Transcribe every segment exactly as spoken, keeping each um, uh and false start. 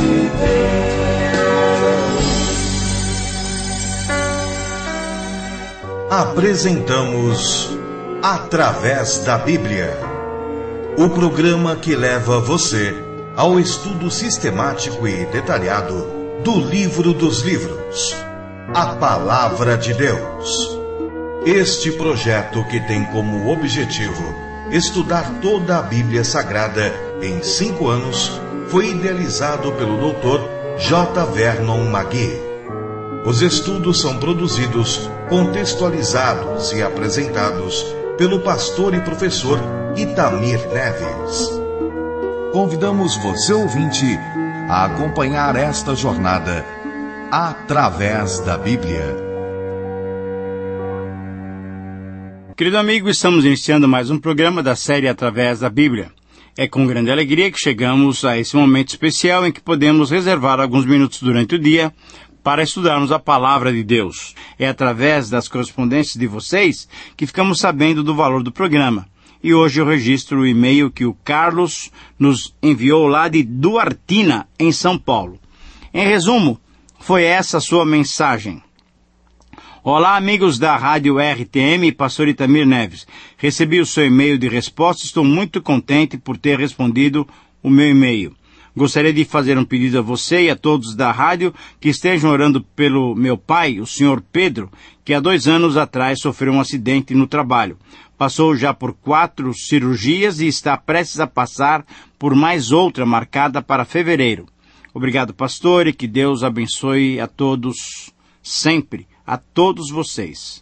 Apresentamos Através da Bíblia, o programa que leva você ao estudo sistemático e detalhado do livro dos livros, a Palavra de Deus. Este projeto, que tem como objetivo estudar toda a Bíblia Sagrada em cinco anos, foi idealizado pelo doutor J. Vernon McGee. Os estudos são produzidos, contextualizados e apresentados pelo pastor e professor Itamir Neves. Convidamos você, ouvinte, a acompanhar esta jornada através da Bíblia. Querido amigo, estamos iniciando mais um programa da série Através da Bíblia. É com grande alegria que chegamos a esse momento especial em que podemos reservar alguns minutos durante o dia para estudarmos a Palavra de Deus. É através das correspondências de vocês que ficamos sabendo do valor do programa. E hoje eu registro o e-mail que o Carlos nos enviou lá de Duartina, em São Paulo. Em resumo, foi essa a sua mensagem. Olá, amigos da Rádio R T M e pastor Itamir Neves. Recebi o seu e-mail de resposta e estou muito contente por ter respondido o meu e-mail. Gostaria de fazer um pedido a você e a todos da rádio que estejam orando pelo meu pai, o senhor Pedro, que há dois anos atrás sofreu um acidente no trabalho. Passou já por quatro cirurgias e está prestes a passar por mais outra marcada para fevereiro. Obrigado, pastor, e que Deus abençoe a todos sempre, a todos vocês.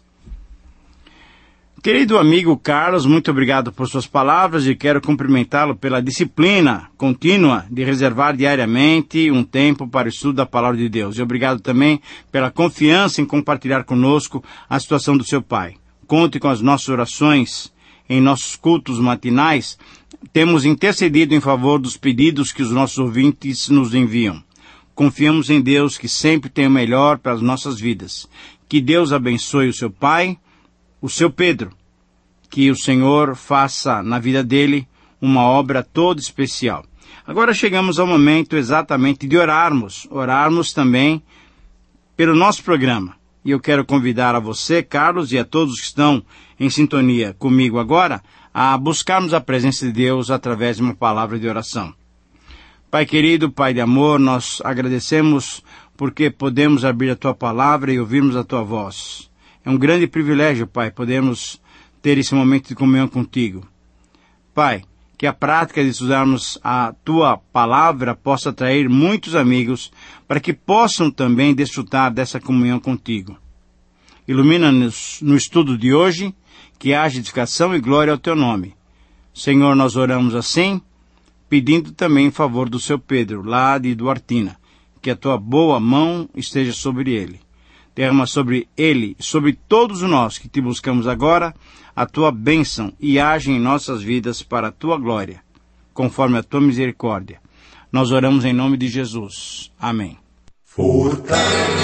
Querido amigo Carlos, muito obrigado por suas palavras e quero cumprimentá-lo pela disciplina contínua de reservar diariamente um tempo para o estudo da Palavra de Deus. E obrigado também pela confiança em compartilhar conosco a situação do seu pai. Conte com as nossas orações em nossos cultos matinais. Temos intercedido em favor dos pedidos que os nossos ouvintes nos enviam. Confiamos em Deus, que sempre tem o melhor para as nossas vidas. Que Deus abençoe o seu pai, o seu Pedro, que o Senhor faça na vida dele uma obra toda especial. Agora chegamos ao momento exatamente de orarmos, orarmos também pelo nosso programa. E eu quero convidar a você, Carlos, e a todos que estão em sintonia comigo agora, a buscarmos a presença de Deus através de uma palavra de oração. Pai querido, Pai de amor, nós agradecemos porque podemos abrir a Tua palavra e ouvirmos a Tua voz. É um grande privilégio, Pai, podermos ter esse momento de comunhão contigo. Pai, que a prática de estudarmos a Tua palavra possa atrair muitos amigos para que possam também desfrutar dessa comunhão contigo. Ilumina-nos no estudo de hoje, que haja edificação e glória ao Teu nome. Senhor, nós oramos assim, pedindo também em favor do seu Pedro, lá de Duartina, que a Tua boa mão esteja sobre ele. Derrama sobre ele, sobre todos nós que te buscamos agora, a Tua bênção e age em nossas vidas para a Tua glória, conforme a Tua misericórdia. Nós oramos em nome de Jesus. Amém. Fortalece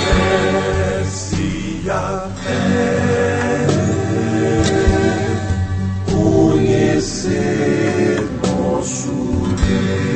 a fé, conhecer nosso Deus.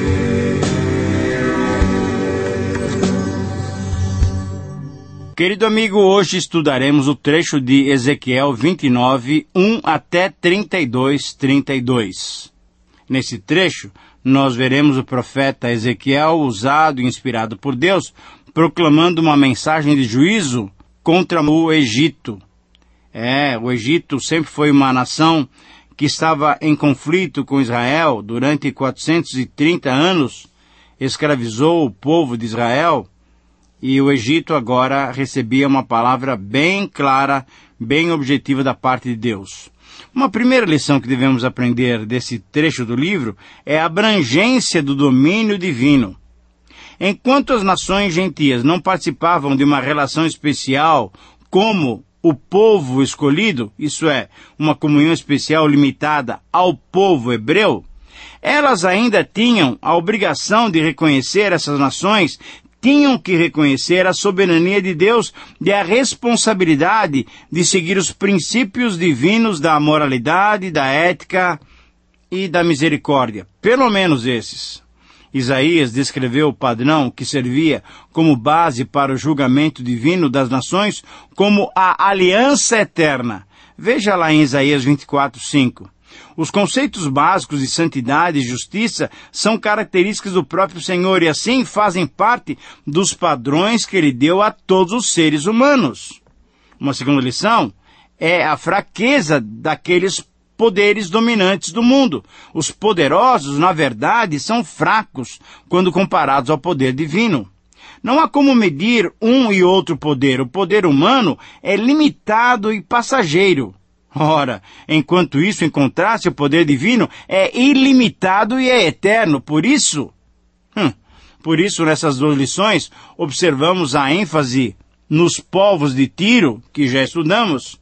Querido amigo, hoje estudaremos o trecho de Ezequiel vinte e nove, um até trinta e dois, trinta e dois. Nesse trecho, nós veremos o profeta Ezequiel, usado e inspirado por Deus, proclamando uma mensagem de juízo contra o Egito. É, o Egito sempre foi uma nação que estava em conflito com Israel durante quatrocentos e trinta anos, escravizou o povo de Israel. E o Egito agora recebia uma palavra bem clara, bem objetiva da parte de Deus. Uma primeira lição que devemos aprender desse trecho do livro é a abrangência do domínio divino. Enquanto as nações gentias não participavam de uma relação especial como o povo escolhido, isso é, uma comunhão especial limitada ao povo hebreu, elas ainda tinham a obrigação de reconhecer essas nações, tinham que reconhecer a soberania de Deus e a responsabilidade de seguir os princípios divinos da moralidade, da ética e da misericórdia. Pelo menos esses. Isaías descreveu o padrão que servia como base para o julgamento divino das nações como a aliança eterna. Veja lá em Isaías vinte e quatro, cinco. Os conceitos básicos de santidade e justiça são características do próprio Senhor e assim fazem parte dos padrões que Ele deu a todos os seres humanos. Uma segunda lição é a fraqueza daqueles poderes dominantes do mundo. Os poderosos, na verdade, são fracos quando comparados ao poder divino. Não há como medir um e outro poder. O poder humano é limitado e passageiro. Ora, enquanto isso, em contraste, o poder divino é ilimitado e é eterno. Por isso, hum, por isso, nessas duas lições, observamos a ênfase nos povos de Tiro, que já estudamos,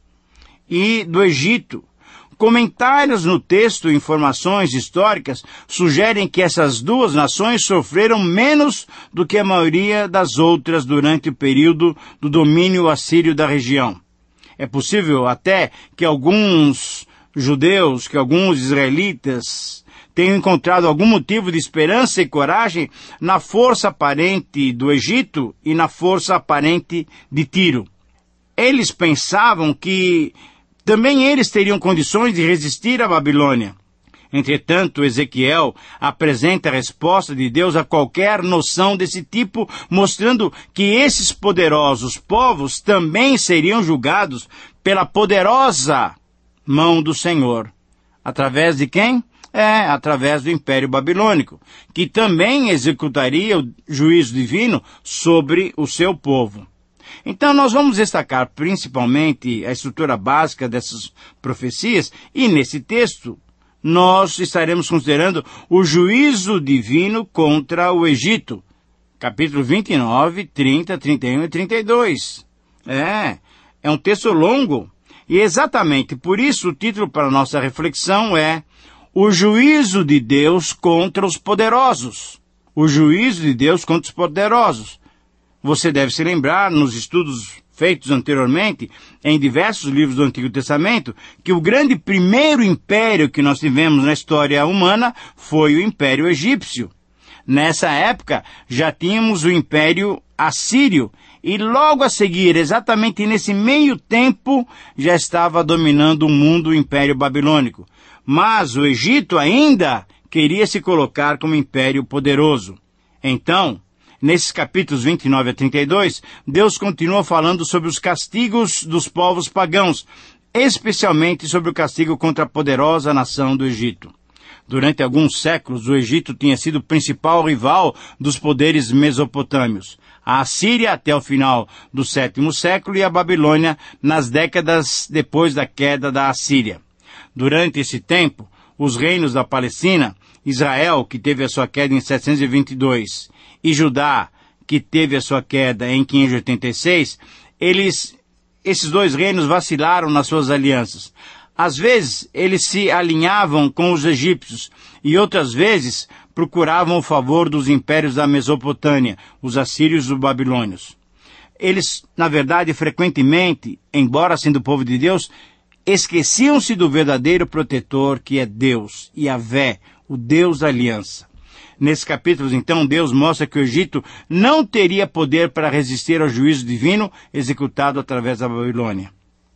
e do Egito. Comentários no texto e informações históricas sugerem que essas duas nações sofreram menos do que a maioria das outras durante o período do domínio assírio da região. É possível até que alguns judeus, que alguns israelitas tenham encontrado algum motivo de esperança e coragem na força aparente do Egito e na força aparente de Tiro. Eles pensavam que também eles teriam condições de resistir à Babilônia. Entretanto, Ezequiel apresenta a resposta de Deus a qualquer noção desse tipo, mostrando que esses poderosos povos também seriam julgados pela poderosa mão do Senhor. Através de quem? É, através do Império Babilônico, que também executaria o juízo divino sobre o seu povo. Então, nós vamos destacar principalmente a estrutura básica dessas profecias, e nesse texto nós estaremos considerando o juízo divino contra o Egito. Capítulo vinte e nove, trinta, trinta e um e trinta e dois. É, é um texto longo, e exatamente por isso o título para a nossa reflexão é O juízo de Deus contra os poderosos. O juízo de Deus contra os poderosos. Você deve se lembrar, nos estudos feitos anteriormente, em diversos livros do Antigo Testamento, que o grande primeiro império que nós tivemos na história humana foi o Império Egípcio. Nessa época, já tínhamos o Império Assírio, e logo a seguir, exatamente nesse meio tempo, já estava dominando o mundo o Império Babilônico. Mas o Egito ainda queria se colocar como império poderoso. Então, nesses capítulos vinte e nove a trinta e dois, Deus continua falando sobre os castigos dos povos pagãos, especialmente sobre o castigo contra a poderosa nação do Egito. Durante alguns séculos, o Egito tinha sido o principal rival dos poderes mesopotâmios. A Assíria até o final do sétimo século e a Babilônia nas décadas depois da queda da Assíria. Durante esse tempo, os reinos da Palestina, Israel, que teve a sua queda em setecentos e vinte e dois, e Judá, que teve a sua queda em quinhentos e oitenta e seis, eles, esses dois reinos vacilaram nas suas alianças. Às vezes, eles se alinhavam com os egípcios, e outras vezes procuravam o favor dos impérios da Mesopotâmia, os assírios e os babilônios. Eles, na verdade, frequentemente, embora sendo povo de Deus, esqueciam-se do verdadeiro protetor que é Deus, Yahvé, o Deus da aliança. Nesses capítulos, então, Deus mostra que o Egito não teria poder para resistir ao juízo divino executado através da Babilônia.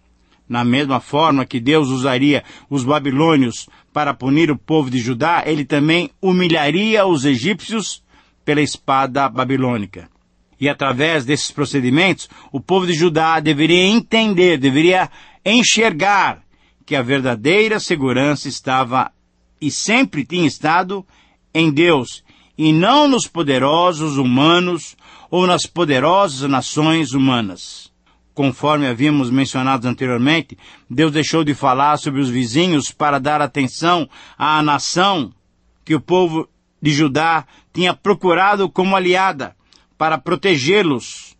Na mesma forma que Deus usaria os babilônios para punir o povo de Judá, ele também humilharia os egípcios pela espada babilônica. E através desses procedimentos, o povo de Judá deveria entender, deveria enxergar que a verdadeira segurança estava e sempre tinha estado em Deus, e não nos poderosos humanos ou nas poderosas nações humanas. Conforme havíamos mencionado anteriormente, Deus deixou de falar sobre os vizinhos para dar atenção à nação que o povo de Judá tinha procurado como aliada, para protegê-los,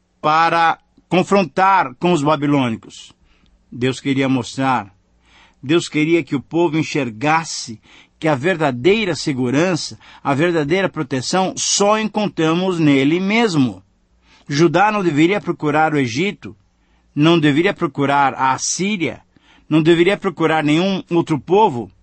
para confrontar com os babilônicos. Deus queria mostrar, Deus queria que o povo enxergasse que a verdadeira segurança, a verdadeira proteção, só encontramos nele mesmo. Judá não deveria procurar o Egito, não deveria procurar a Assíria, não deveria procurar nenhum outro povo.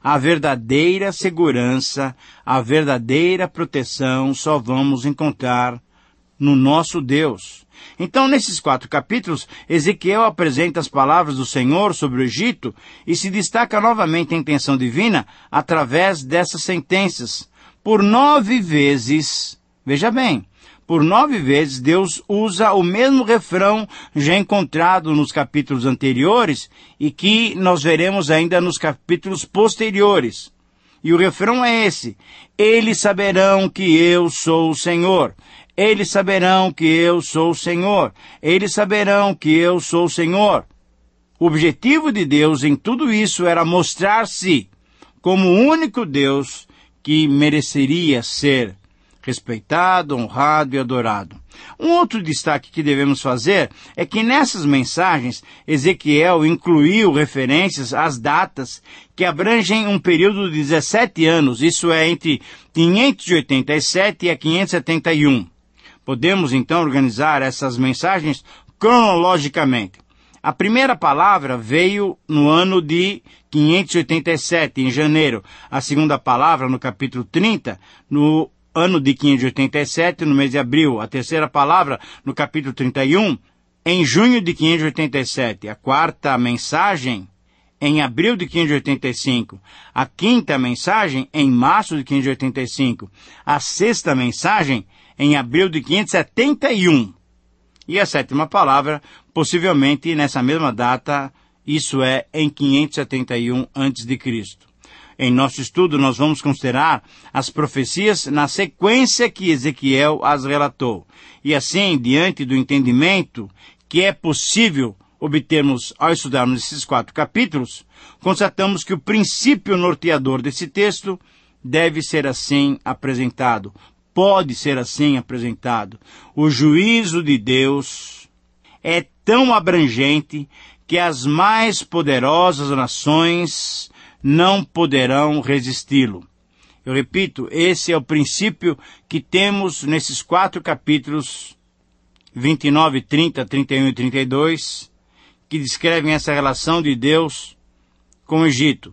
a verdadeira segurança, a verdadeira proteção só vamos encontrar no nosso Deus. Então, nesses quatro capítulos, Ezequiel apresenta as palavras do Senhor sobre o Egito e se destaca novamente a intenção divina através dessas sentenças. Por nove vezes, veja bem, por nove vezes Deus usa o mesmo refrão já encontrado nos capítulos anteriores e que nós veremos ainda nos capítulos posteriores. E o refrão é esse: eles saberão que eu sou o Senhor. Eles saberão que eu sou o Senhor. Eles saberão que eu sou o Senhor. O objetivo de Deus em tudo isso era mostrar-se como o único Deus que mereceria ser respeitado, honrado e adorado. Um outro destaque que devemos fazer é que nessas mensagens Ezequiel incluiu referências às datas que abrangem um período de dezessete anos, isso é, entre quinhentos e oitenta e sete a quinhentos e setenta e um. Podemos então organizar essas mensagens cronologicamente. A primeira palavra veio no ano de quinhentos e oitenta e sete, em janeiro. A segunda palavra no capítulo trinta, no ano de quinhentos e oitenta e sete, no mês de abril. A terceira palavra no capítulo trinta e um, em junho de quinhentos e oitenta e sete. A quarta mensagem em abril de quinhentos e oitenta e cinco. A quinta mensagem em março de quinhentos e oitenta e cinco. A sexta mensagem em abril de quinhentos e setenta e um. E a sétima palavra, possivelmente nessa mesma data, isso é, em quinhentos e setenta e um antes de Cristo. Em nosso estudo, nós vamos considerar as profecias na sequência que Ezequiel as relatou. E assim, diante do entendimento que é possível obtermos ao estudarmos esses quatro capítulos, constatamos que o princípio norteador desse texto deve ser assim apresentado. Pode ser assim apresentado. O juízo de Deus é tão abrangente que as mais poderosas nações não poderão resisti-lo. Eu repito, esse é o princípio que temos nesses quatro capítulos, vinte e nove, trinta, trinta e um e trinta e dois, que descrevem essa relação de Deus com o Egito.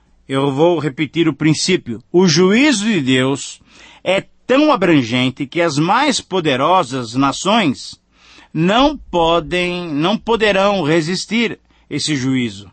Eu vou repetir o princípio. O juízo de Deus é tão abrangente que as mais poderosas nações não podem, não poderão resistir esse juízo.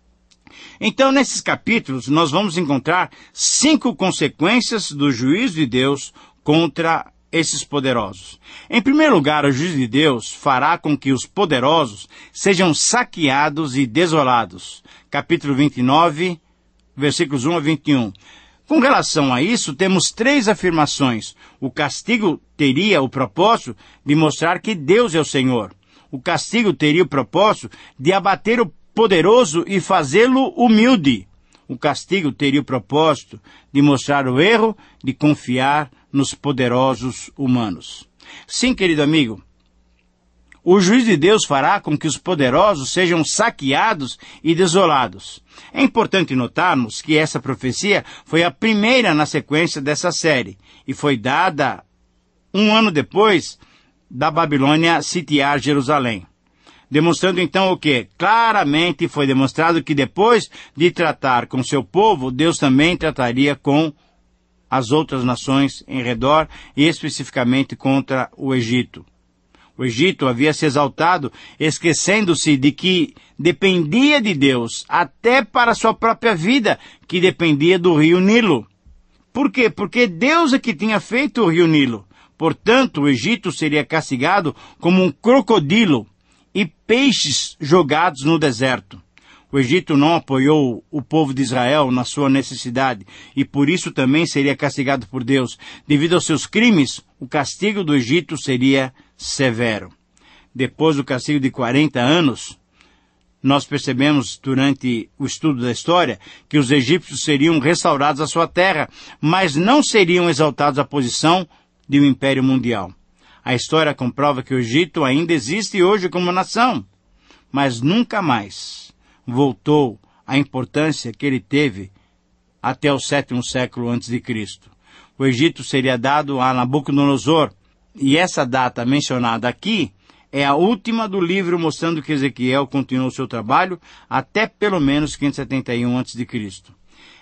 Então, nesses capítulos, nós vamos encontrar cinco consequências do juízo de Deus contra esses poderosos. Em primeiro lugar, o juízo de Deus fará com que os poderosos sejam saqueados e desolados. Capítulo vinte e nove, versículos um a vinte e um. Com relação a isso, temos três afirmações. O castigo teria o propósito de mostrar que Deus é o Senhor. O castigo teria o propósito de abater o poderoso e fazê-lo humilde. O castigo teria o propósito de mostrar o erro de confiar nos poderosos humanos. Sim, querido amigo, o juízo de Deus fará com que os poderosos sejam saqueados e desolados. É importante notarmos que essa profecia foi a primeira na sequência dessa série e foi dada um ano depois da Babilônia sitiar Jerusalém. Demonstrando então o quê? Claramente foi demonstrado que depois de tratar com seu povo, Deus também trataria com as outras nações em redor e especificamente contra o Egito. O Egito havia se exaltado, esquecendo-se de que dependia de Deus, até para sua própria vida, que dependia do rio Nilo. Por quê? Porque Deus é que tinha feito o rio Nilo. Portanto, o Egito seria castigado como um crocodilo e peixes jogados no deserto. O Egito não apoiou o povo de Israel na sua necessidade e por isso também seria castigado por Deus. Devido aos seus crimes, o castigo do Egito seria severo. Depois do castigo de quarenta anos, nós percebemos durante o estudo da história que os egípcios seriam restaurados à sua terra, mas não seriam exaltados à posição de um império mundial. A história comprova que o Egito ainda existe hoje como nação, mas nunca mais voltou à importância que ele teve até o sétimo século antes de Cristo. O Egito seria dado a Nabucodonosor, e essa data mencionada aqui é a última do livro mostrando que Ezequiel continuou seu trabalho até pelo menos quinhentos e setenta e um antes de Cristo.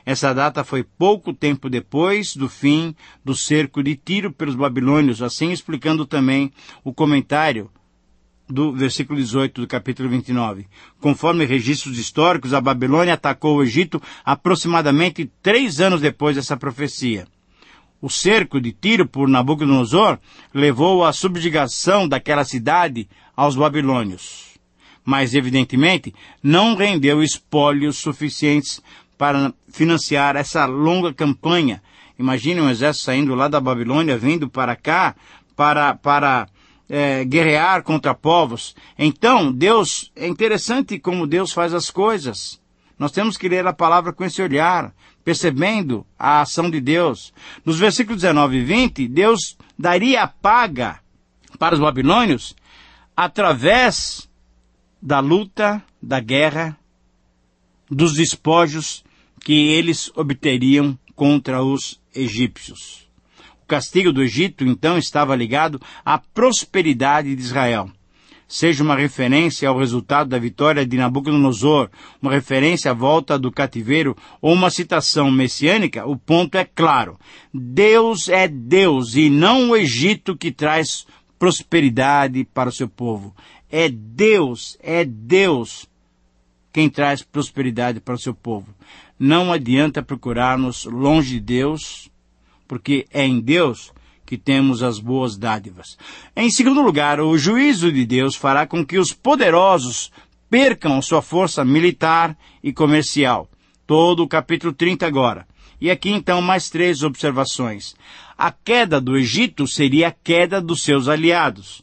Essa data foi pouco tempo depois do fim do cerco de Tiro pelos babilônios, assim explicando também o comentário do versículo dezoito do capítulo vinte e nove. Conforme registros históricos, a Babilônia atacou o Egito aproximadamente três anos depois dessa profecia. O cerco de Tiro por Nabucodonosor levou à subjugação daquela cidade aos babilônios. Mas, evidentemente, não rendeu espólios suficientes para financiar essa longa campanha. Imagine um exército saindo lá da Babilônia, vindo para cá, para, para é, guerrear contra povos. Então, Deus, é interessante como Deus faz as coisas. Nós temos que ler a palavra com esse olhar, percebendo a ação de Deus. Nos versículos dezenove e vinte, Deus daria a paga para os babilônios através da luta, da guerra, dos despojos que eles obteriam contra os egípcios. O castigo do Egito, então, estava ligado à prosperidade de Israel. Seja uma referência ao resultado da vitória de Nabucodonosor, uma referência à volta do cativeiro ou uma citação messiânica, o ponto é claro. Deus é Deus e não o Egito que traz prosperidade para o seu povo. É Deus, é Deus quem traz prosperidade para o seu povo. Não adianta procurarmos longe de Deus, porque é em Deus que temos as boas dádivas. Em segundo lugar, o juízo de Deus fará com que os poderosos percam sua força militar e comercial. Todo o capítulo trinta agora. E aqui então mais três observações. A queda do Egito seria a queda dos seus aliados.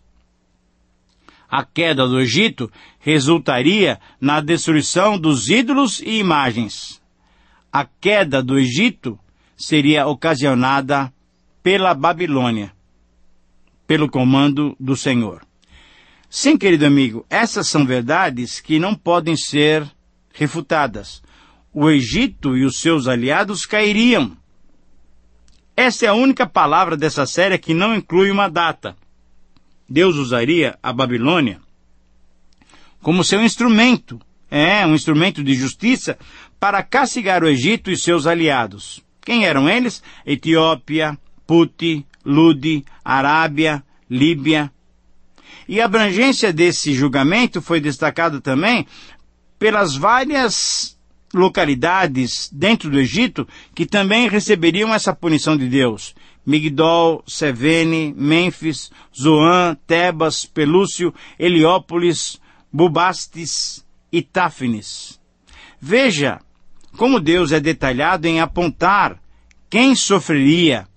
A queda do Egito resultaria na destruição dos ídolos e imagens. A queda do Egito seria ocasionada pela Babilônia, pelo comando do Senhor. Sim, querido amigo, essas são verdades que não podem ser refutadas. O Egito e os seus aliados cairiam. Essa é a única palavra dessa série que não inclui uma data. Deus usaria a Babilônia como seu instrumento, é, um instrumento de justiça para castigar o Egito e seus aliados. Quem eram eles? Etiópia, Puti, Ludi, Arábia, Líbia. E a abrangência desse julgamento foi destacada também pelas várias localidades dentro do Egito que também receberiam essa punição de Deus. Migdol, Sevene, Mênfis, Zoan, Tebas, Pelúcio, Heliópolis, Bubastes e Táfnis. Veja como Deus é detalhado em apontar quem sofreria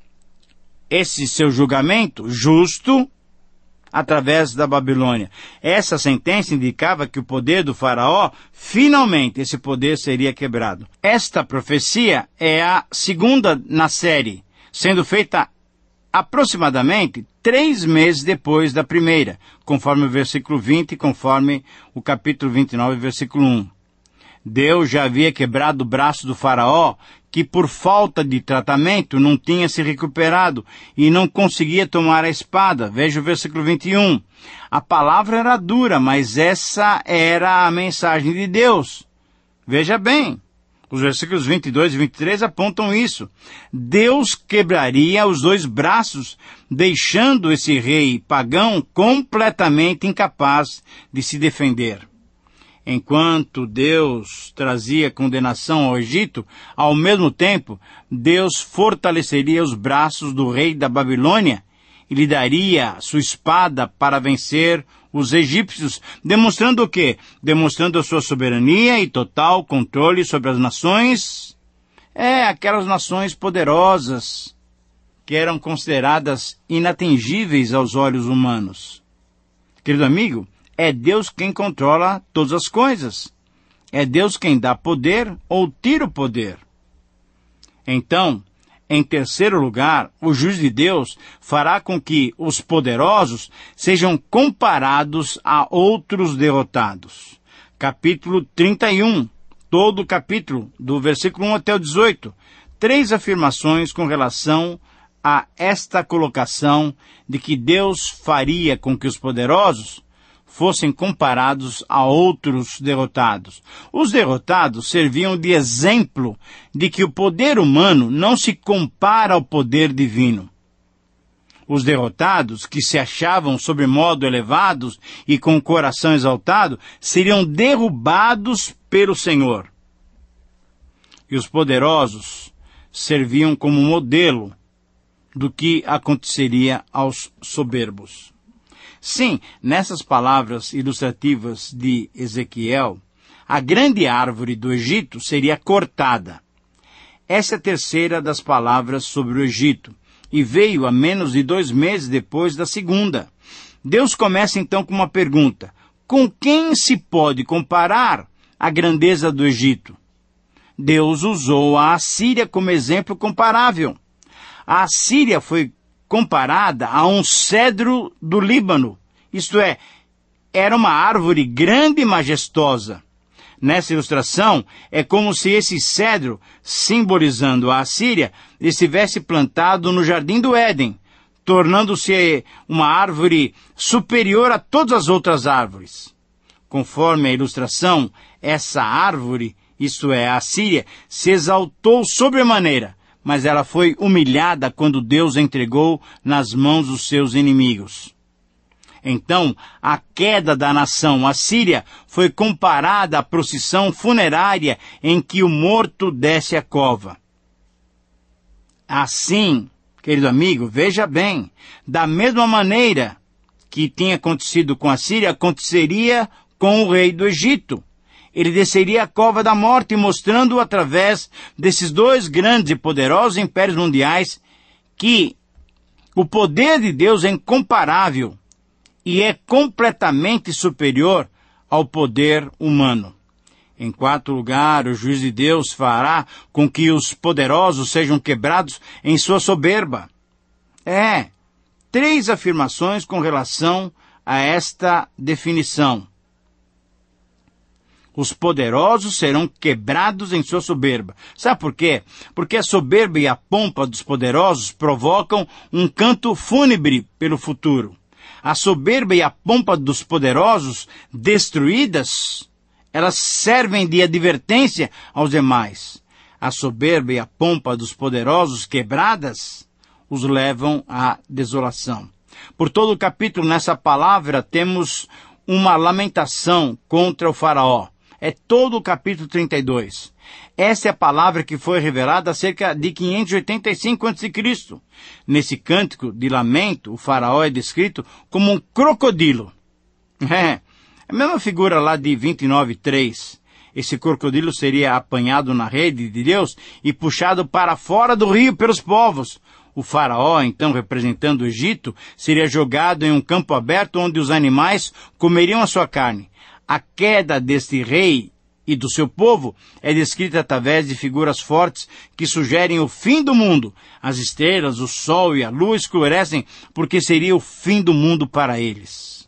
esse seu julgamento justo através da Babilônia. Essa sentença indicava que o poder do faraó, finalmente esse poder seria quebrado. Esta profecia é a segunda na série, sendo feita aproximadamente três meses depois da primeira, conforme o versículo vinte, conforme o capítulo vinte e nove, versículo um. Deus já havia quebrado o braço do faraó, que por falta de tratamento não tinha se recuperado e não conseguia tomar a espada. Veja o versículo vinte e um. A palavra era dura, mas essa era a mensagem de Deus. Veja bem, os versículos vinte e dois e vinte e três apontam isso. Deus quebraria os dois braços, deixando esse rei pagão completamente incapaz de se defender. Enquanto Deus trazia condenação ao Egito, ao mesmo tempo, Deus fortaleceria os braços do rei da Babilônia e lhe daria sua espada para vencer os egípcios, demonstrando o quê? Demonstrando a sua soberania e total controle sobre as nações. É, aquelas nações poderosas que eram consideradas inatingíveis aos olhos humanos. Querido amigo, é Deus quem controla todas as coisas. É Deus quem dá poder ou tira o poder. Então, em terceiro lugar, o juízo de Deus fará com que os poderosos sejam comparados a outros derrotados. Capítulo trinta e um, todo o capítulo, do versículo um até o dezoito. Três afirmações com relação a esta colocação de que Deus faria com que os poderosos fossem comparados a outros derrotados. Os derrotados serviam de exemplo de que o poder humano não se compara ao poder divino. Os derrotados, que se achavam sobremodo elevados e com o coração exaltado, seriam derrubados pelo Senhor. E os poderosos serviam como modelo do que aconteceria aos soberbos. Sim, nessas palavras ilustrativas de Ezequiel, a grande árvore do Egito seria cortada. Essa é a terceira das palavras sobre o Egito, e veio a menos de dois meses depois da segunda. Deus começa então com uma pergunta: com quem se pode comparar a grandeza do Egito? Deus usou a Assíria como exemplo comparável. A Assíria foi comparada a um cedro do Líbano, isto é, era uma árvore grande e majestosa. Nessa ilustração, é como se esse cedro, simbolizando a Assíria, estivesse plantado no jardim do Éden, tornando-se uma árvore superior a todas as outras árvores. Conforme a ilustração, essa árvore, isto é, a Assíria, se exaltou sobremaneira, mas ela foi humilhada quando Deus a entregou nas mãos dos seus inimigos. Então, a queda da nação assíria foi comparada à procissão funerária em que o morto desce a cova. Assim, querido amigo, veja bem, da mesma maneira que tinha acontecido com a Síria, aconteceria com o rei do Egito. Ele desceria a cova da morte, mostrando através desses dois grandes e poderosos impérios mundiais que o poder de Deus é incomparável e é completamente superior ao poder humano. Em quarto lugar, o juiz de Deus fará com que os poderosos sejam quebrados em sua soberba. É, três afirmações com relação a esta definição. Os poderosos serão quebrados em sua soberba. Sabe por quê? Porque a soberba e a pompa dos poderosos provocam um canto fúnebre pelo futuro. A soberba e a pompa dos poderosos destruídas, elas servem de advertência aos demais. A soberba e a pompa dos poderosos quebradas os levam à desolação. Por todo o capítulo, nessa palavra, temos uma lamentação contra o faraó. É todo o capítulo trinta e dois. Essa é a palavra que foi revelada há cerca de quinhentos e oitenta e cinco antes de Cristo. Nesse cântico de lamento, o faraó é descrito como um crocodilo. É, a mesma figura lá de vinte e nove, três. Esse crocodilo seria apanhado na rede de Deus e puxado para fora do rio pelos povos. O faraó, então representando o Egito, seria jogado em um campo aberto onde os animais comeriam a sua carne. A queda deste rei e do seu povo é descrita através de figuras fortes que sugerem o fim do mundo. As estrelas, o sol e a lua escurecem porque seria o fim do mundo para eles.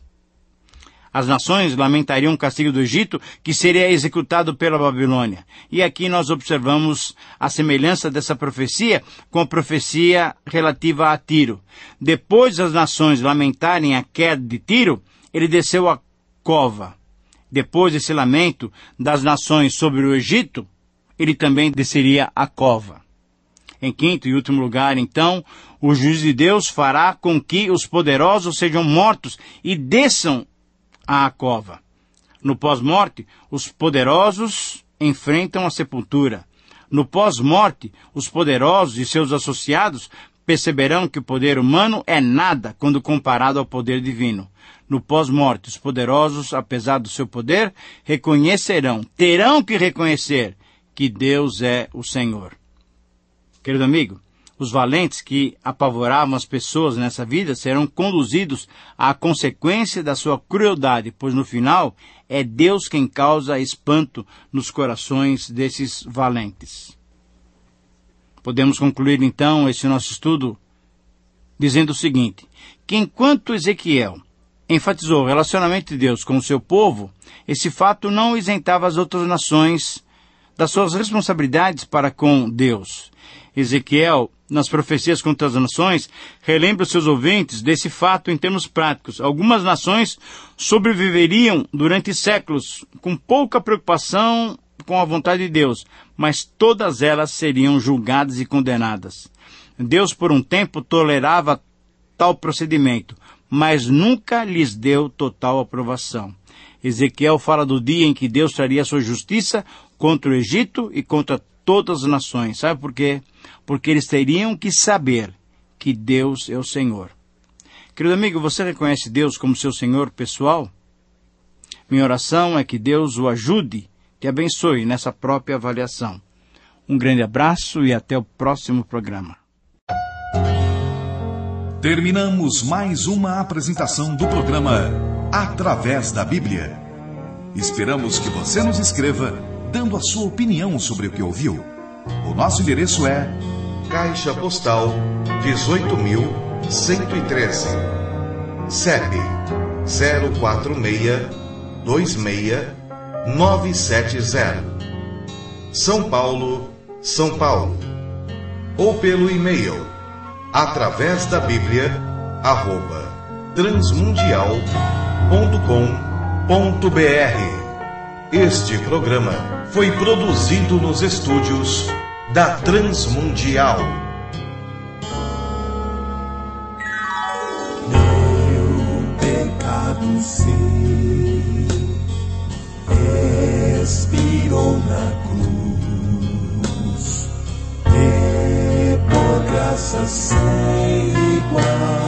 As nações lamentariam o castigo do Egito, que seria executado pela Babilônia. E aqui nós observamos a semelhança dessa profecia com a profecia relativa a Tiro. Depois das nações lamentarem a queda de Tiro, ele desceu a cova. Depois desse lamento das nações sobre o Egito, ele também desceria a cova. Em quinto e último lugar, então, o juiz de Deus fará com que os poderosos sejam mortos e desçam à cova. No pós-morte, os poderosos enfrentam a sepultura. No pós-morte, os poderosos e seus associados perceberão que o poder humano é nada quando comparado ao poder divino. No pós-morte, os poderosos, apesar do seu poder, reconhecerão, terão que reconhecer que Deus é o Senhor. Querido amigo, os valentes que apavoravam as pessoas nessa vida serão conduzidos à consequência da sua crueldade, pois no final é Deus quem causa espanto nos corações desses valentes. Podemos concluir então esse nosso estudo dizendo o seguinte, que enquanto Ezequiel enfatizou o relacionamento de Deus com o seu povo, esse fato não isentava as outras nações das suas responsabilidades para com Deus. Ezequiel nas profecias contra as nações, relembra os seus ouvintes desse fato em termos práticos. Algumas nações sobreviveriam durante séculos com pouca preocupação com a vontade de Deus, mas todas elas seriam julgadas e condenadas. Deus, por um tempo, tolerava tal procedimento, mas nunca lhes deu total aprovação. Ezequiel fala do dia em que Deus traria sua justiça contra o Egito e contra todas as nações. Sabe por quê? Porque eles teriam que saber que Deus é o Senhor. Querido amigo, você reconhece Deus como seu Senhor pessoal? Minha oração é que Deus o ajude, te abençoe nessa própria avaliação. Um grande abraço e até o próximo programa. Terminamos mais uma apresentação do programa Através da Bíblia. Esperamos que você nos escreva dando a sua opinião sobre o que ouviu. O nosso endereço é Caixa Postal dezoito mil cento e treze, C E P zero quatro seis dois seis nove sete zero, São Paulo, São Paulo. Ou pelo e-mail através da Bíblia arroba transmundial ponto com ponto br. Este programa foi produzido nos estúdios da Transmundial. Meu pecado sim expirou na cruz, e por graça sem igual